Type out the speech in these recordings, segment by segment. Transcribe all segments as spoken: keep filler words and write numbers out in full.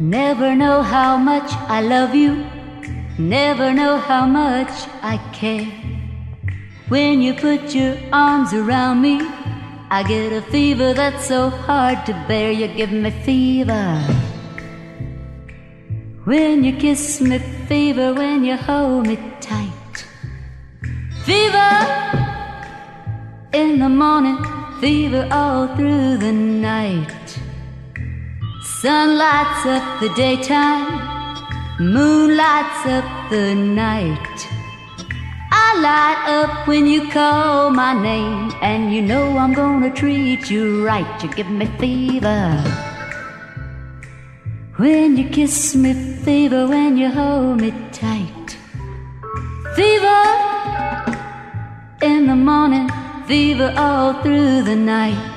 Never know how much I love you, never know how much I care. When you put your arms around me, I get a fever that's so hard to bear. You give me fever when you kiss me, fever when you hold me tight. Fever in the morning, fever all through the night. Sun lights up the daytime, moon lights up the night. I light up when you call my name, and you know I'm gonna treat you right. You give me fever when you kiss me, fever when you hold me tight. Fever in the morning, fever all through the night.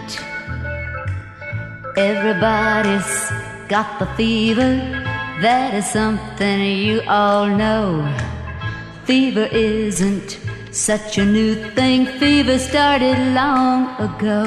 Everybody's got the fever, that is something you all know. Fever isn't such a new thing, fever started long ago.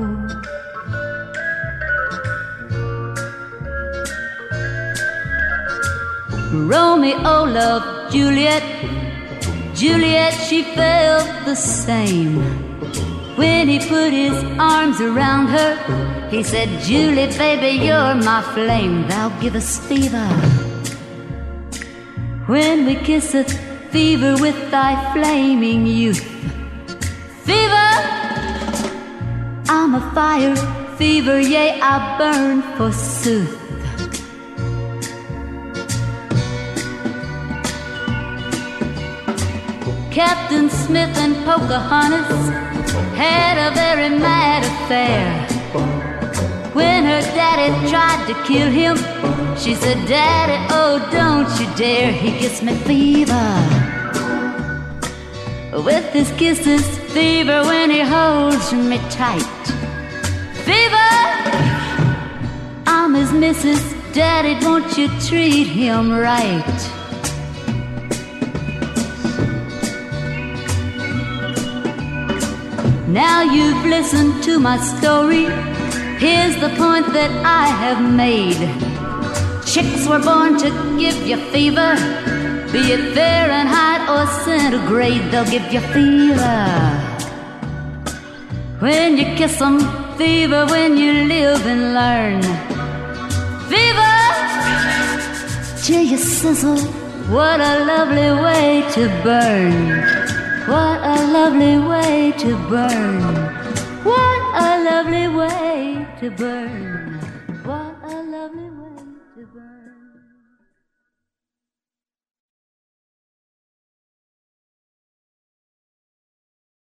Romeo loved Juliet, Juliet, she felt the same. When he put his arms around her, he said, Julie, baby, you're my flame. Thou give us fever when we kiss it, fever with thy flaming youth. Fever, I'm a fire, fever, yea, I burn forsooth. Captain Smith and Pocahontas had a very mad affair. When her daddy tried to kill him, she said, Daddy, oh, don't you dare. He gives me fever with his kisses, fever when he holds me tight. Fever, I'm his missus, Daddy, won't you treat him right? Now you've listened to my story, here's the point that I have made. Chicks were born to give you fever, be it Fahrenheit or centigrade, they'll give you fever when you kiss them, fever when you live and learn. Fever till you sizzle, what a lovely way to burn. What a lovely way to burn. What a lovely way to burn. What a lovely way to burn.